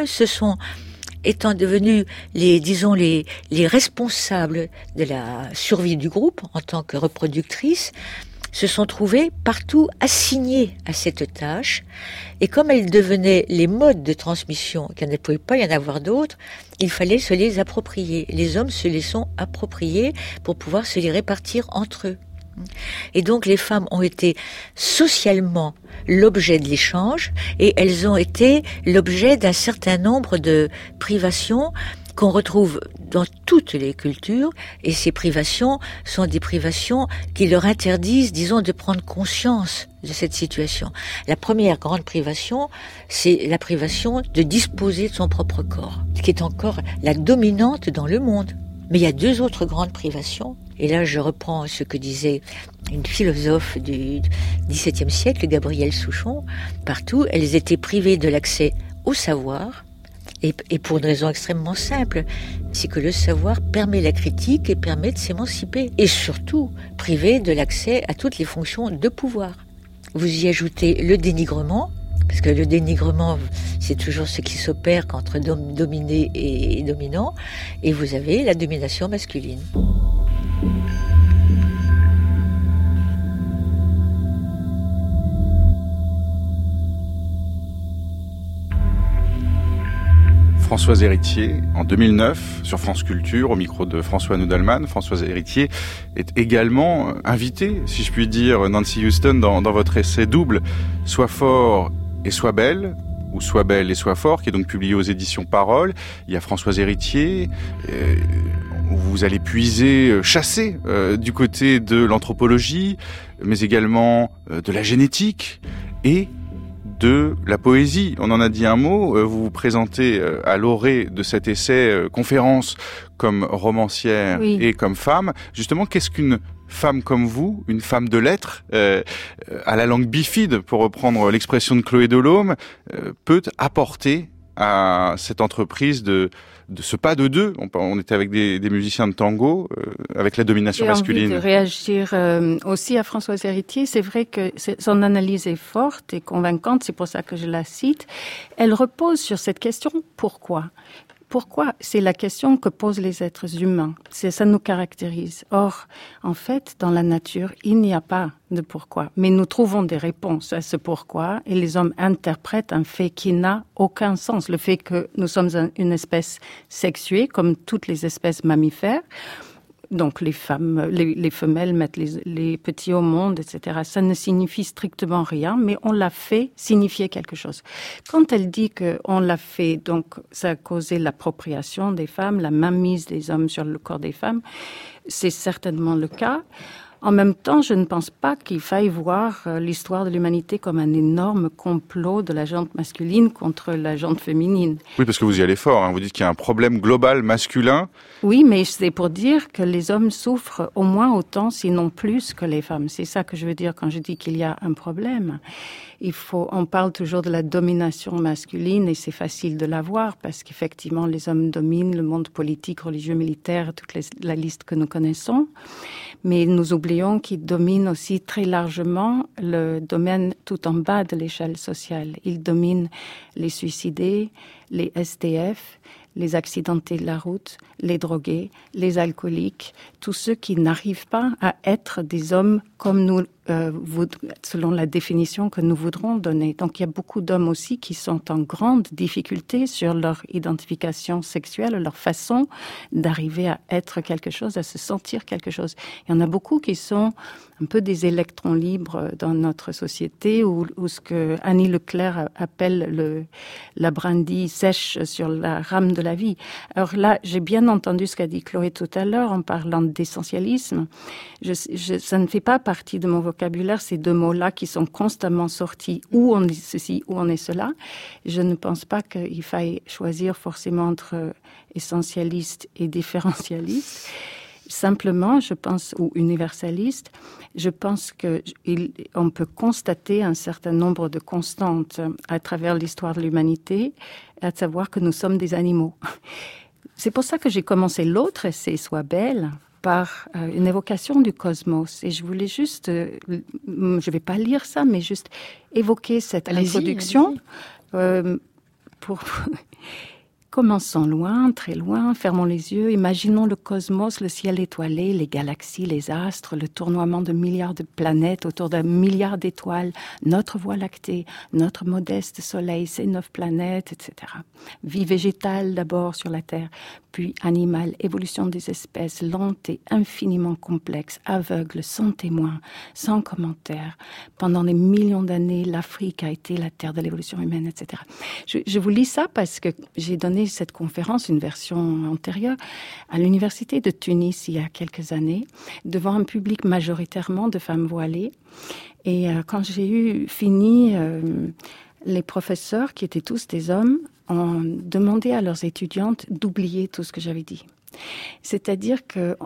étant devenues les responsables de la survie du groupe en tant que reproductrices, se sont trouvées partout assignées à cette tâche. Et comme elles devenaient les modes de transmission, qu'il ne pouvait pas y en avoir d'autres, il fallait se les approprier. Les hommes se les sont appropriés pour pouvoir se les répartir entre eux. Et donc les femmes ont été socialement l'objet de l'échange et elles ont été l'objet d'un certain nombre de privations qu'on retrouve dans toutes les cultures, et ces privations sont des privations qui leur interdisent, disons, de prendre conscience de cette situation. La première grande privation, c'est la privation de disposer de son propre corps, qui est encore la dominante dans le monde. Mais il y a deux autres grandes privations, et là je reprends ce que disait une philosophe du XVIIe siècle, Gabrielle Souchon. Partout, elles étaient privées de l'accès au savoir, et pour une raison extrêmement simple, c'est que le savoir permet la critique et permet de s'émanciper. Et surtout, privé de l'accès à toutes les fonctions de pouvoir. Vous y ajoutez le dénigrement, parce que le dénigrement, c'est toujours ce qui s'opère entre dominé et dominant, et vous avez la domination masculine. Françoise Héritier, en 2009, sur France Culture, au micro de François Nudelman. Françoise Héritier est également invitée, si je puis dire, Nancy Houston, dans votre essai double « Sois fort et sois belle », ou « Sois belle et sois fort », qui est donc publié aux éditions Parole. Il y a Françoise Héritier, vous allez puiser, chasser du côté de l'anthropologie, mais également de la génétique et de la poésie. On en a dit un mot, vous vous présentez à l'orée de cet essai conférence comme romancière et comme femme. Justement, qu'est-ce qu'une femme comme vous, une femme de lettres, à la langue bifide, pour reprendre l'expression de Chloé Delhomme, peut apporter à cette entreprise de ce pas de deux? On était avec des musiciens de tango, avec la domination masculine. J'ai envie de réagir aussi à Françoise Héritier. C'est vrai que son analyse est forte et convaincante, c'est pour ça que je la cite. Elle repose sur cette question « Pourquoi ?» Pourquoi? C'est la question que posent les êtres humains. Ça nous caractérise. Or, en fait, dans la nature, il n'y a pas de pourquoi. Mais nous trouvons des réponses à ce pourquoi et les hommes interprètent un fait qui n'a aucun sens. Le fait que nous sommes une espèce sexuée, comme toutes les espèces mammifères. Donc les femmes, les femelles mettent les petits au monde, etc. Ça ne signifie strictement rien, mais on l'a fait signifier quelque chose. Quand elle dit qu'on l'a fait, donc ça a causé l'appropriation des femmes, la mainmise des hommes sur le corps des femmes, c'est certainement le cas. En même temps, je ne pense pas qu'il faille voir l'histoire de l'humanité comme un énorme complot de la gente masculine contre la gente féminine. Oui, parce que vous y allez fort, hein. Vous dites qu'il y a un problème global masculin. Oui, mais c'est pour dire que les hommes souffrent au moins autant, sinon plus que les femmes. C'est ça que je veux dire quand je dis qu'il y a un problème. On parle toujours de la domination masculine et c'est facile de la voir parce qu'effectivement les hommes dominent le monde politique, religieux, militaire, la liste que nous connaissons. Mais nous oublions qu'ils dominent aussi très largement le domaine tout en bas de l'échelle sociale. Ils dominent les suicidés, les SDF, les accidentés de la route, les drogués, les alcooliques, tous ceux qui n'arrivent pas à être des hommes comme nous, selon la définition que nous voudrons donner. Donc il y a beaucoup d'hommes aussi qui sont en grande difficulté sur leur identification sexuelle, leur façon d'arriver à être quelque chose, à se sentir quelque chose. Il y en a beaucoup qui sont un peu des électrons libres dans notre société, ou ce que Annie Leclerc appelle la brindille sèche sur la rame de la vie. Alors là, j'ai bien entendu ce qu'a dit Chloé tout à l'heure en parlant d'essentialisme. Ça ne fait pas partie de mon vocabulaire, ces deux mots-là qui sont constamment sortis, ou on est ceci, ou on est cela. Je ne pense pas qu'il faille choisir forcément entre essentialiste et différentialiste. Simplement, je pense, ou universaliste, je pense qu'on peut constater un certain nombre de constantes à travers l'histoire de l'humanité, à savoir que nous sommes des animaux. C'est pour ça que j'ai commencé l'autre essai, Sois belle, par une évocation du cosmos. Et je voulais juste, je ne vais pas lire ça, mais juste évoquer cette introduction pour... Commençons loin, très loin, fermons les yeux, imaginons le cosmos, le ciel étoilé, les galaxies, les astres, le tournoiement de milliards de planètes autour d'un milliard d'étoiles, notre Voie lactée, notre modeste soleil, ses 9 planètes, etc. Vie végétale d'abord sur la Terre, puis animale, évolution des espèces lente et infiniment complexe, aveugle, sans témoin, sans commentaire. Pendant des millions d'années, l'Afrique a été la terre de l'évolution humaine, etc. Je vous lis ça parce que j'ai donné cette conférence, une version antérieure, à l'université de Tunis il y a quelques années, devant un public majoritairement de femmes voilées. Et quand j'ai fini, les professeurs, qui étaient tous des hommes, ont demandé à leurs étudiantes d'oublier tout ce que j'avais dit. C'est-à-dire que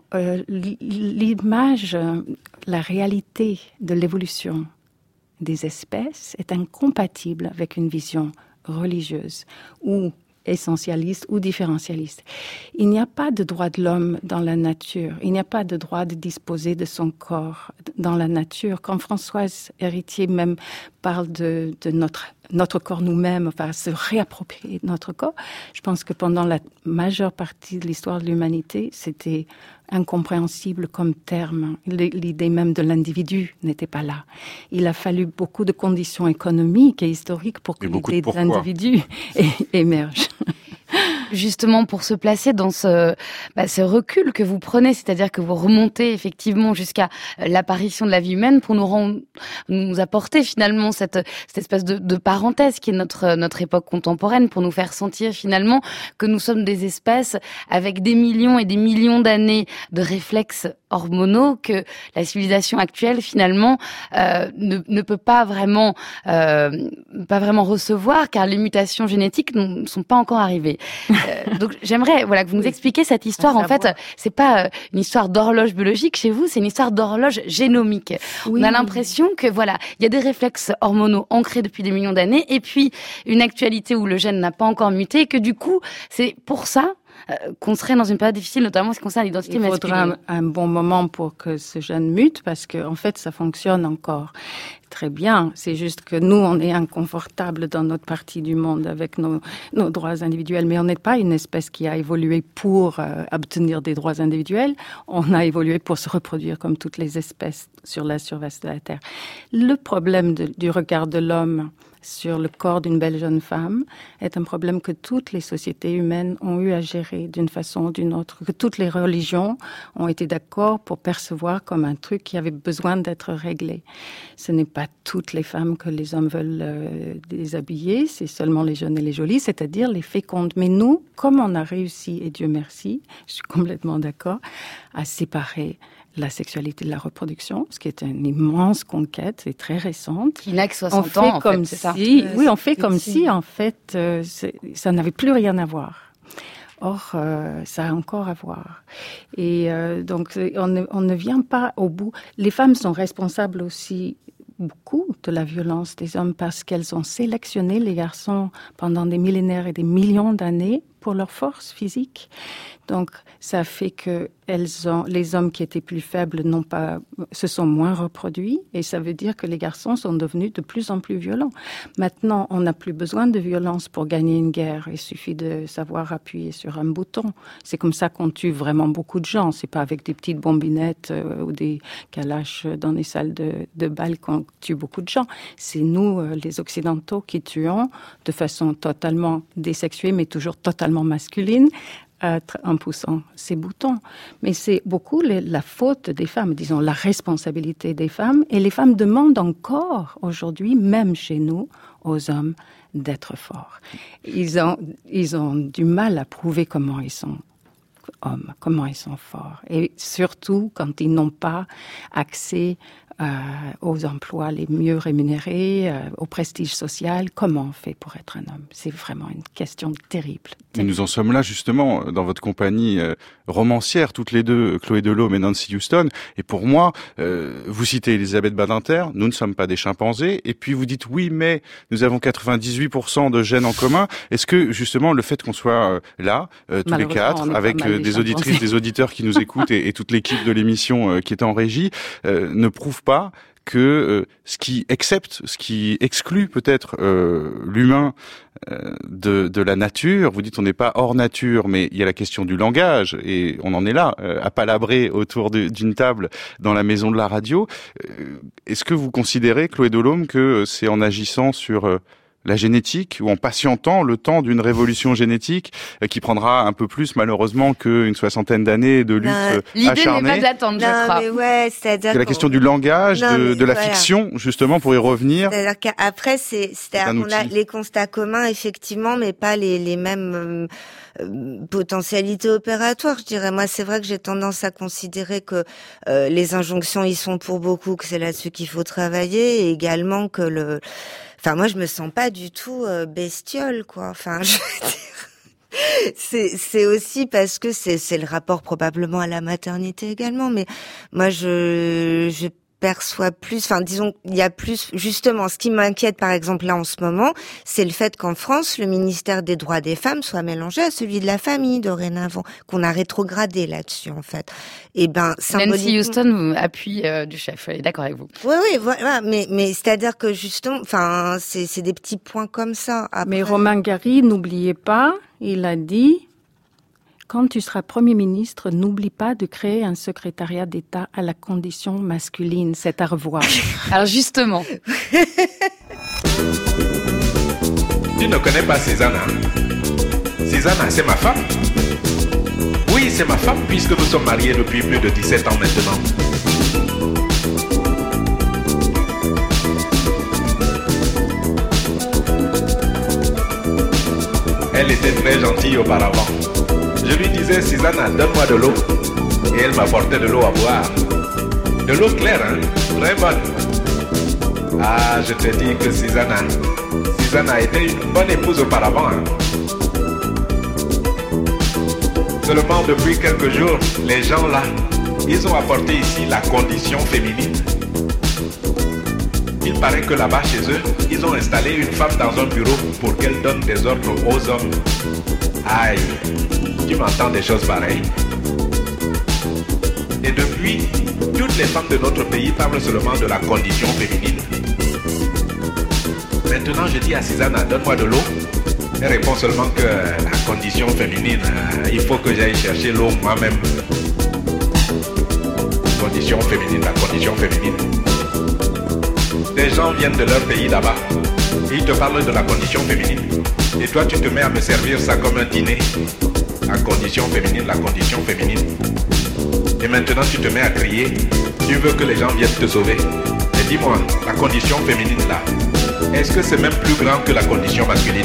l'image, la réalité de l'évolution des espèces est incompatible avec une vision religieuse ou essentialiste ou différentialiste. Il n'y a pas de droit de l'homme dans la nature. Il n'y a pas de droit de disposer de son corps dans la nature. Quand Françoise Héritier même parle de notre corps nous-mêmes, enfin se réapproprier notre corps, je pense que pendant la majeure partie de l'histoire de l'humanité, c'était incompréhensible comme terme. L'idée même de l'individu n'était pas là. Il a fallu beaucoup de conditions économiques et historiques pour que l'idée de l'individu émerge. Justement, pour se placer dans ce recul que vous prenez, c'est-à-dire que vous remontez effectivement jusqu'à l'apparition de la vie humaine pour nous apporter finalement cette espèce de parenthèse qui est notre époque contemporaine, pour nous faire sentir finalement que nous sommes des espèces avec des millions et des millions d'années de réflexes hormonaux que la civilisation actuelle finalement ne peut pas vraiment recevoir, car les mutations génétiques ne sont pas encore arrivées. Donc j'aimerais que vous nous expliquiez cette histoire. En fait, c'est pas une histoire d'horloge biologique chez vous, c'est une histoire d'horloge génomique. Oui. On a l'impression que il y a des réflexes hormonaux ancrés depuis des millions d'années, et puis une actualité où le gène n'a pas encore muté, et que du coup, c'est pour ça qu'on serait dans une période difficile, notamment en ce qui concerne l'identité masculine. Il faudra un bon moment pour que ce gène mute, parce que en fait, ça fonctionne encore très bien. C'est juste que nous, on est inconfortable dans notre partie du monde avec nos droits individuels, mais on n'est pas une espèce qui a évolué pour obtenir des droits individuels. On a évolué pour se reproduire comme toutes les espèces sur la surface de la Terre. Le problème du regard de l'homme sur le corps d'une belle jeune femme est un problème que toutes les sociétés humaines ont eu à gérer d'une façon ou d'une autre, que toutes les religions ont été d'accord pour percevoir comme un truc qui avait besoin d'être réglé. Ce n'est pas toutes les femmes que les hommes veulent déshabiller, c'est seulement les jeunes et les jolies, c'est-à-dire les fécondes. Mais nous, comme on a réussi, et Dieu merci, je suis complètement d'accord, à séparer la sexualité de la reproduction, ce qui est une immense conquête et très récente. Qui n'a que 60 ans, en fait, c'est ça. Oui, on fait comme si, en fait, ça n'avait plus rien à voir. Or, ça a encore à voir. Et donc, on ne vient pas au bout. Les femmes sont responsables aussi beaucoup de la violence des hommes parce qu'elles ont sélectionné les garçons pendant des millénaires et des millions d'années pour leur force physique. Donc, ça fait que les hommes qui étaient plus faibles se sont moins reproduits, et ça veut dire que les garçons sont devenus de plus en plus violents. Maintenant, on n'a plus besoin de violence pour gagner une guerre. Il suffit de savoir appuyer sur un bouton. C'est comme ça qu'on tue vraiment beaucoup de gens. C'est pas avec des petites bombinettes ou des calaches dans les salles de bal qu'on tue beaucoup de gens. C'est nous, les Occidentaux, qui tuons de façon totalement désexuée, mais toujours totalement masculine, en poussant ces boutons. Mais c'est beaucoup la faute des femmes, disons la responsabilité des femmes. Et les femmes demandent encore aujourd'hui, même chez nous, aux hommes d'être forts. Ils ont du mal à prouver comment ils sont hommes, comment ils sont forts. Et surtout quand ils n'ont pas accès aux emplois les mieux rémunérés, au prestige social. Comment on fait pour être un homme? C'est vraiment une question terrible. Et nous en sommes là justement dans votre compagnie romancière, toutes les deux, Chloé Delhomme et Nancy Houston. Et pour moi, vous citez Elisabeth Badinter, nous ne sommes pas des chimpanzés. Et puis vous dites oui, mais nous avons 98% de gènes en commun. Est-ce que justement le fait qu'on soit là, tous les quatre, avec des auditrices, des auditeurs qui nous écoutent et toute l'équipe de l'émission qui est en régie, ne prouve pas que ce qui exclut peut-être l'humain de la nature, vous dites on n'est pas hors nature, mais il y a la question du langage, et on en est là, à palabrer autour d'une table dans la maison de la radio. Est-ce que vous considérez, Chloé Delhomme, que c'est en agissant sur la génétique, ou en patientant le temps d'une révolution génétique qui prendra un peu plus malheureusement qu'une 60aine d'années de lutte acharnée. L'idée n'est pas d'attendre, je crois. Mais ouais, c'est-à-dire c'est la question du langage, de la fiction, justement, pour y revenir. C'est-à-dire qu'après, c'est-à-dire qu'on a les constats communs, effectivement, mais pas les mêmes potentialités opératoires, je dirais. Moi, c'est vrai que j'ai tendance à considérer que les injonctions y sont pour beaucoup, que c'est là-dessus qu'il faut travailler, et également que Enfin, moi, je me sens pas du tout bestiole, quoi. Enfin, je veux dire, c'est aussi parce que c'est le rapport probablement à la maternité également. Mais moi, je perçois plus, enfin disons, il y a plus, justement, ce qui m'inquiète par exemple là en ce moment, c'est le fait qu'en France, le ministère des droits des femmes soit mélangé à celui de la famille dorénavant, qu'on a rétrogradé là-dessus en fait. Et symboliquement... Nancy Houston appuie du chef, elle est d'accord avec vous. Oui, voilà, mais c'est-à-dire que justement, enfin, c'est des petits points comme ça. Après... Mais Romain Gary, n'oubliez pas, il a dit... Quand tu seras Premier ministre, n'oublie pas de créer un secrétariat d'État à la condition masculine. C'est à revoir. Alors justement. Tu ne connais pas Susanna? Susanna, c'est ma femme. Oui, c'est ma femme puisque nous sommes mariés depuis plus de 17 ans maintenant. Elle était très gentille auparavant. Je lui disais, Susanna, donne-moi de l'eau. Et elle m'apportait de l'eau à boire. De l'eau claire, hein? Très bonne. Ah, je te dis que Susanna était une bonne épouse auparavant, hein? Seulement depuis quelques jours, les gens là, ils ont apporté ici la condition féminine. Il paraît que là-bas chez eux, ils ont installé une femme dans un bureau pour qu'elle donne des ordres aux hommes. Aïe! Tu m'entends des choses pareilles? Et depuis, toutes les femmes de notre pays parlent seulement de la condition féminine. Maintenant, je dis à Susanna, donne-moi de l'eau. Elle répond seulement que la condition féminine, il faut que j'aille chercher l'eau moi-même. Condition féminine, la condition féminine. Des gens viennent de leur pays là-bas. Ils te parlent de la condition féminine. Et toi, tu te mets à me servir ça comme un dîner. La condition féminine, la condition féminine. Et maintenant tu te mets à crier. Tu veux que les gens viennent te sauver. Mais dis-moi, la condition féminine là, est-ce que c'est même plus grand que la condition masculine?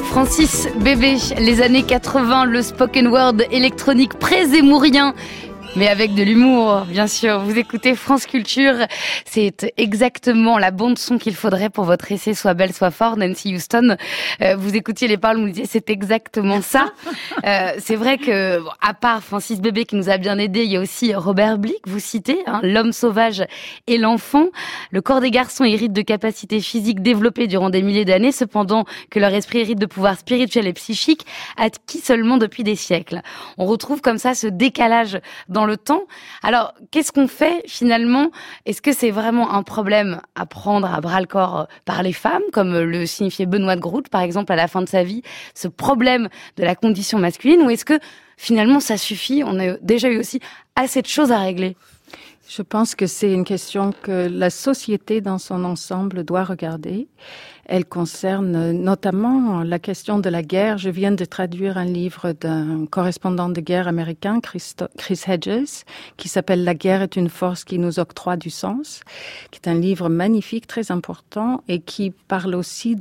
Francis Bébé, les années 80, le spoken word électronique pré-zémourien. Mais avec de l'humour, bien sûr. Vous écoutez France Culture. C'est exactement la bande son qu'il faudrait pour votre essai Sois belle, sois fort, Nancy Houston. Vous écoutiez les paroles, vous me disiez c'est exactement ça. C'est vrai que, à part Francis Bébé qui nous a bien aidés, il y a aussi Robert Blick, vous citez, l'homme sauvage et l'enfant. Le corps des garçons hérite de capacités physiques développées durant des milliers d'années, cependant que leur esprit hérite de pouvoirs spirituels et psychiques acquis seulement depuis des siècles. On retrouve comme ça ce décalage dans le temps. Alors, qu'est-ce qu'on fait finalement? Est-ce que c'est vraiment un problème à prendre à bras-le-corps par les femmes, comme le signifiait Benoît de Groot, par exemple, à la fin de sa vie, ce problème de la condition masculine, ou est-ce que finalement ça suffit? On a déjà eu aussi assez de choses à régler. Je pense que c'est une question que la société dans son ensemble doit regarder. Elle concerne notamment la question de la guerre. Je viens de traduire un livre d'un correspondant de guerre américain, Chris Hedges, qui s'appelle « La guerre est une force qui nous octroie du sens », qui est un livre magnifique, très important, et qui parle aussi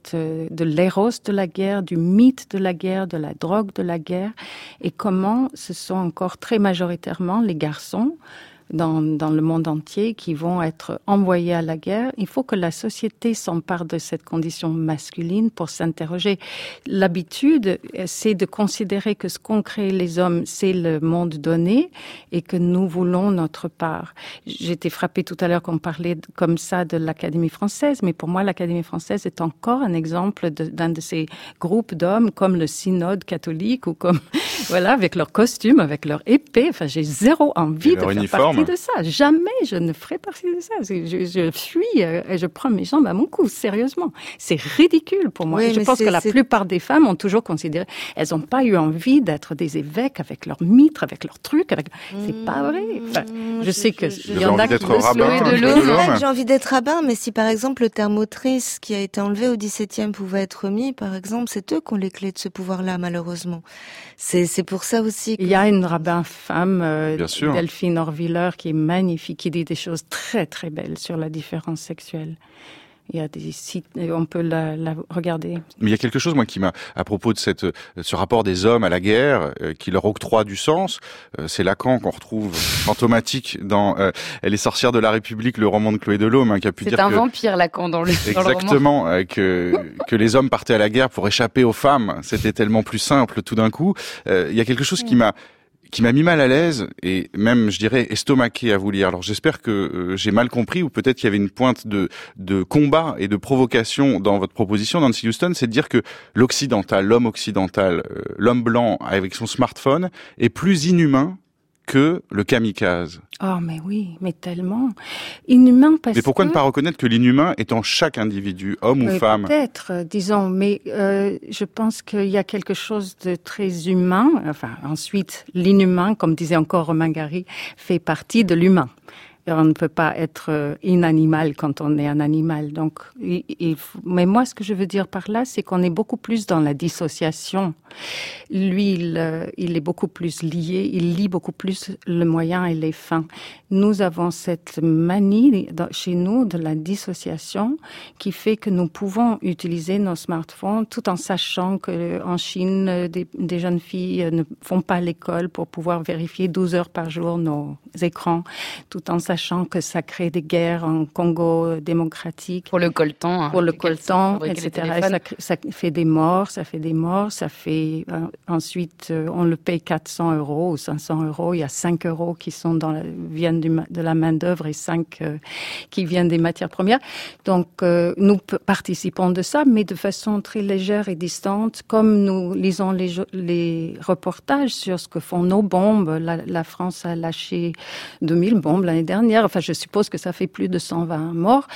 de l'éros de la guerre, du mythe de la guerre, de la drogue de la guerre, et comment ce sont encore très majoritairement les garçons dans le monde entier qui vont être envoyés à la guerre. Il faut que la société s'empare de cette condition masculine pour s'interroger. L'habitude, c'est de considérer que ce qu'ont créé les hommes, c'est le monde donné et que nous voulons notre part. J'étais frappée tout à l'heure qu'on parlait comme ça de l'Académie française, mais pour moi, l'Académie française est encore un exemple d'un de ces groupes d'hommes comme le synode catholique ou comme, voilà, avec leurs costumes, avec leur épée. Enfin, j'ai zéro envie de faire partie de ça. Jamais je ne ferai partie de ça. Je fuis et je prends mes jambes à mon cou, sérieusement. C'est ridicule pour moi. Oui, je pense que la plupart des femmes ont toujours considéré, elles n'ont pas eu envie d'être des évêques avec leurs mitres, avec leurs trucs. C'est pas vrai. Enfin, je sais que il y en a qui veulent J'ai envie d'être rabbin, mais si par exemple le terme autrice qui a été enlevé au XVIIe pouvait être remis, par exemple, c'est eux qui ont les clés de ce pouvoir-là, malheureusement. C'est pour ça aussi que... Il y a une rabbin femme, Delphine Orviller, qui est magnifique, qui dit des choses très très belles sur la différence sexuelle. Il y a des sites, on peut la regarder. Mais il y a quelque chose, moi, qui m'a, à propos de ce rapport des hommes à la guerre, qui leur octroie du sens. C'est Lacan qu'on retrouve fantomatique dans Les sorcières de la République, le roman de Chloé Delhomme, qui a pu dire que... C'est un vampire, Lacan, dans le roman. Exactement, que les hommes partaient à la guerre pour échapper aux femmes. C'était tellement plus simple, tout d'un coup. Il y a quelque chose qui m'a mis mal à l'aise et même, je dirais, estomaqué à vous lire. Alors j'espère que j'ai mal compris ou peut-être qu'il y avait une pointe de combat et de provocation dans votre proposition, Nancy Houston, c'est de dire que l'homme occidental, l'homme blanc avec son smartphone est plus inhumain que le kamikaze. Oh, mais oui, mais tellement. Inhumain parce que... Mais pourquoi ne pas reconnaître que l'inhumain est en chaque individu, homme ou femme? Peut-être, disons, mais je pense qu'il y a quelque chose de très humain. Enfin, ensuite, l'inhumain, comme disait encore Romain Gary, fait partie de l'humain. On ne peut pas être inanimal quand on est un animal. Donc, mais moi, ce que je veux dire par là, c'est qu'on est beaucoup plus dans la dissociation. Lui, il est beaucoup plus lié, il lit beaucoup plus le moyen et les fins. Nous avons cette manie chez nous de la dissociation qui fait que nous pouvons utiliser nos smartphones tout en sachant que en Chine, des jeunes filles ne font pas l'école pour pouvoir vérifier 12 heures par jour nos écrans, tout en sachant que ça crée des guerres en Congo démocratique. Pour le coltan. Pour le coltan, etc. Ça fait des morts, ça fait... ensuite, on le paye 400 € ou 500 €. Il y a 5 € qui viennent de la main-d'œuvre et 5 qui viennent des matières premières. Donc, nous participons de ça, mais de façon très légère et distante, comme nous lisons les reportages sur ce que font nos bombes. La France a lâché 2000 bombes l'année dernière. Enfin, je suppose que ça fait plus de 120 morts.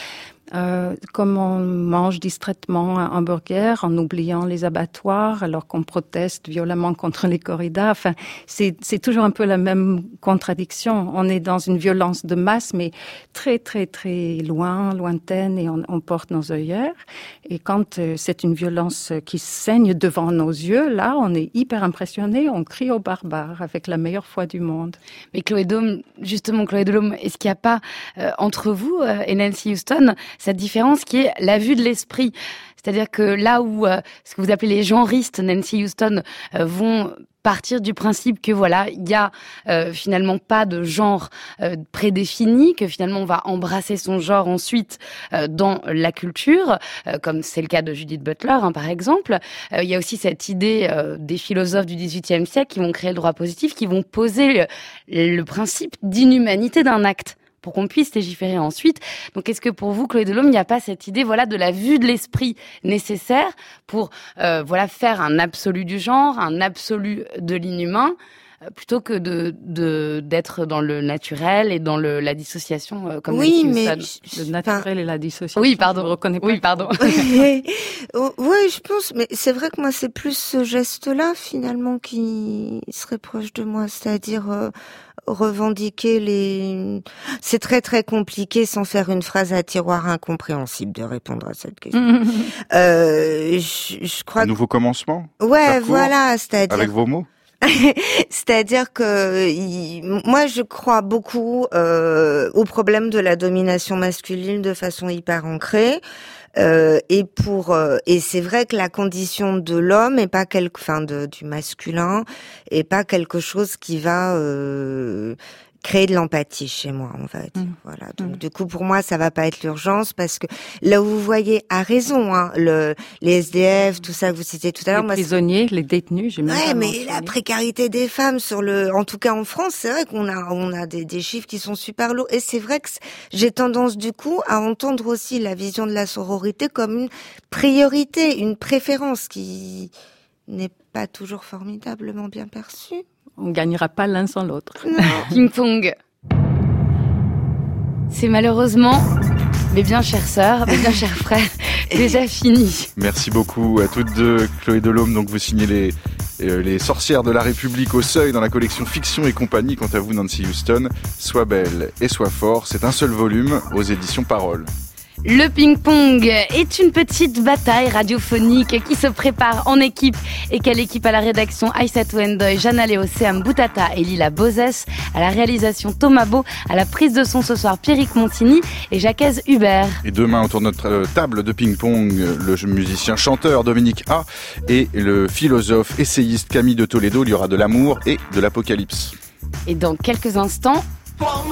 Comme on mange distraitement un hamburger en oubliant les abattoirs alors qu'on proteste violemment contre les corridas. Enfin, c'est toujours un peu la même contradiction. On est dans une violence de masse, mais très, très, très lointaine et on porte nos œillères. Et quand c'est une violence qui saigne devant nos yeux, là, on est hyper impressionné, on crie aux barbares avec la meilleure foi du monde. Mais Chloé Delhomme, est-ce qu'il n'y a pas entre vous et Nancy Houston cette différence qui est la vue de l'esprit? C'est-à-dire que là où ce que vous appelez les genristes, Nancy Houston, vont partir du principe que voilà, il y a finalement pas de genre prédéfini, que finalement on va embrasser son genre ensuite dans la culture, comme c'est le cas de Judith Butler par exemple. Il y a aussi cette idée des philosophes du XVIIIe siècle qui vont créer le droit positif, qui vont poser le principe d'inhumanité d'un acte, pour qu'on puisse légiférer ensuite. Donc, est-ce que pour vous, Chloé Delhomme, il n'y a pas cette idée, voilà, de la vue de l'esprit nécessaire pour, voilà, faire un absolu du genre, un absolu de l'inhumain, plutôt que d'être dans le naturel et dans la dissociation, comme oui, mais le naturel et la dissociation. Oui, pardon. Je ne reconnais pas. Oui, pardon. Oui, je pense, mais c'est vrai que moi, c'est plus ce geste-là, finalement, qui serait proche de moi, c'est-à-dire revendiquer c'est très très compliqué sans faire une phrase à tiroir incompréhensible de répondre à cette question. Je crois. Un nouveau commencement. Ouais, voilà, c'est-à-dire. Avec vos mots. C'est-à-dire que moi je crois beaucoup au problème de la domination masculine de façon hyper ancrée. Et c'est vrai que la condition de l'homme est pas du masculin est pas quelque chose qui va créer de l'empathie chez moi, on va dire. Voilà. Donc du coup pour moi ça va pas être l'urgence, parce que là où vous voyez à raison les SDF, tout ça que vous citez tout à l'heure, les prisonniers, les détenus, j'ai même pas mais mentionné. la précarité des femmes en tout cas en France, c'est vrai qu'on a des chiffres qui sont super lourds, et c'est vrai que j'ai tendance du coup à entendre aussi la vision de la sororité comme une priorité, une préférence qui n'est pas toujours formidablement bien perçue. On ne gagnera pas l'un sans l'autre. Ping-pong. C'est malheureusement, mes bien chères sœurs, mes bien chers frères, déjà fini. Merci beaucoup à toutes deux. Chloé Delhomme, donc vous signez les sorcières de la République au Seuil dans la collection Fiction et compagnie. Quant à vous, Nancy Houston, Sois belle et sois fort. C'est un seul volume aux éditions Parole. Le ping-pong est une petite bataille radiophonique qui se prépare en équipe. Et quelle équipe? À la rédaction Aïssatou Ndoye, Jana Léocéam Boutata et Lila Bozès. À la réalisation Thomas Beau. À la prise de son ce soir Pierrick Montigny et Jacques Hubert. Et demain, autour de notre table de ping-pong, le musicien chanteur Dominique A. et le philosophe essayiste Camille de Toledo. Il y aura de l'amour et de l'apocalypse. Et dans quelques instants... Pour